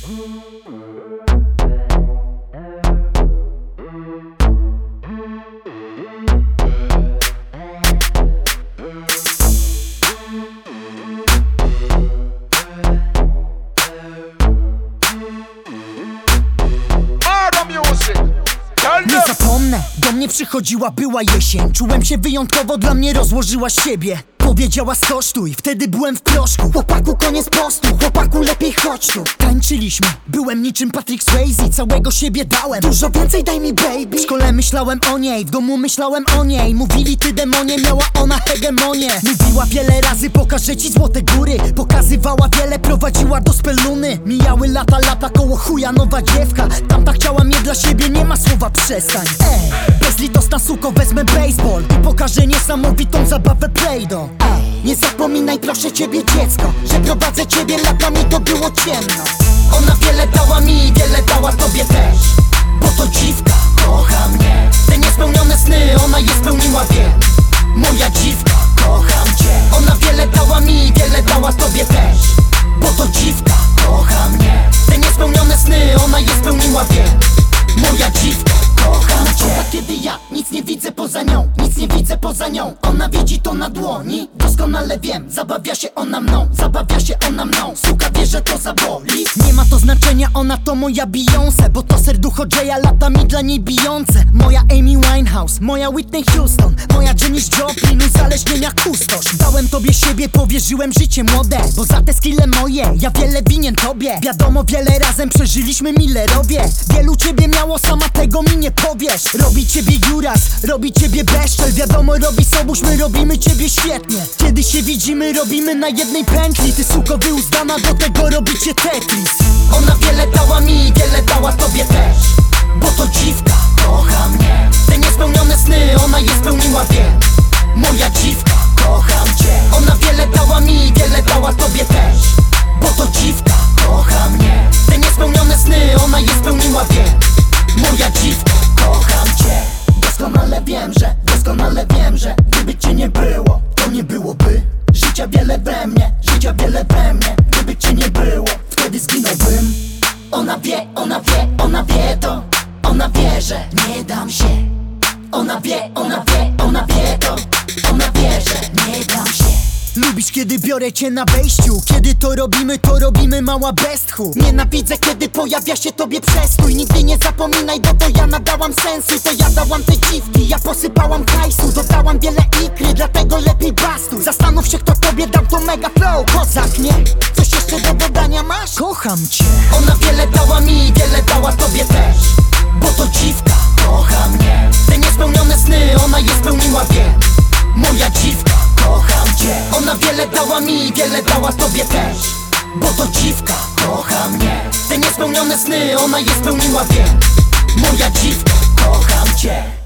Nie zapomnę, do mnie przychodziła, była jesień. Czułem się wyjątkowo, dla mnie rozłożyła siebie. Powiedziała skosztuj, wtedy byłem w proszku. Chłopaku, koniec postu, chłopaku, lepiej chodź tu. Tańczyliśmy, byłem niczym Patrick Swayze. Całego siebie dałem, dużo więcej daj mi baby. W szkole myślałem o niej, w domu myślałem o niej. Mówili ty demonie, miała ona hegemonię. Mówiła wiele razy, pokażę ci złote góry. Pokazywała wiele, prowadziła do speluny. Mijały lata, koło chuja nowa dziewka. Tamta chciała mnie dla siebie, nie ma słowa przestań. Bezlitosna suko, wezmę baseball i pokażę niesamowitą zabawę Play-Doh. Nie zapominaj proszę ciebie dziecko, że prowadzę ciebie, latami to było ciemno. Ona wiele dała mi, wiele dała tobie też, bo to dziwka kocha mnie. Te niespełnione sny ona je spełniła, wiem. Moja dziwka, kocham cię. Ona wiele dała mi, wiele dała tobie też, bo to dziwka kocha mnie. Te niespełnione sny ona je spełniła, wiem. Moja dziwka, kocham cię. Ona kiedy ja nic nie widzę poza nią, nic nie widzę poza nią. Ona widzi to na dłoni, doskonale wiem. Zabawia się ona mną, zabawia się ona mną. Suka wie, że to zaboli. Nie ma to znaczenia, ona to moja Beyoncé, bo to serducho Jaya latami dla niej bijące. Moja Amy Winehouse, moja Whitney Houston, moja Janis Joplin, uzależnienia kustosz. Dałem tobie siebie, powierzyłem życie młode, bo za te skille moje ja wiele winien tobie. Wiadomo, wiele razem przeżyliśmy Millerowie. Wielu ciebie miało, sama tego mi nie powiesz. Robi ciebie Juras, robi ciebie Beszczel. Wiadomo, robi Sobusz, my robimy ciebie świetnie. Kiedy się widzimy, robimy na jednej pętli. Ty suko wyuzdana, do tego robicie Tetris. Ona wiele dała mi, wiele dała tobie też, bo to dziwka kocha mnie. Te niespełnione sny ona je spełniła, wiem. Moja dziwka, kocham cię. Ona wiele dała mi, wiele dała tobie też, bo to dziwka kocha mnie. Te niespełnione sny ona je spełniła, wiem. Moja dziwka, kocham cię. Doskonale wiem, że gdyby cię nie było, to nie byłoby życia wiele we mnie, życia wiele we mnie. Gdyby cię nie było, wtedy zginąłbym. Ona wie, ona wie, ona wie to. Ona wie, że nie dam się. Ona wie, ona wie, ona wie to. Ona wie, że nie dam się. Lubisz kiedy biorę cię na wejściu. Kiedy to robimy mała bez tchu. Nienawidzę kiedy pojawia się tobie przestój. Nigdy nie zapominaj, bo to ja nadałam sensu. To ja dałam te dziwki, ja posypałam hajsu. Dodałam wiele ikry, dlatego lepiej bastuj. Zastanów się kto tobie dał to mega flow. Kozak, nie? Coś jeszcze do dodania masz? Kocham cię. Ona wiele dała mi, wiele dała tobie też, bo to dziwka kocha mnie. Te niespełnione sny ona je spełniła, wiem. Moja dziwka, kocham cię. Ona wiele dała mi, wiele dała tobie też, bo to dziwka kocha mnie. Te niespełnione sny ona je spełniła, wiem. Moja dziwka, kocham cię.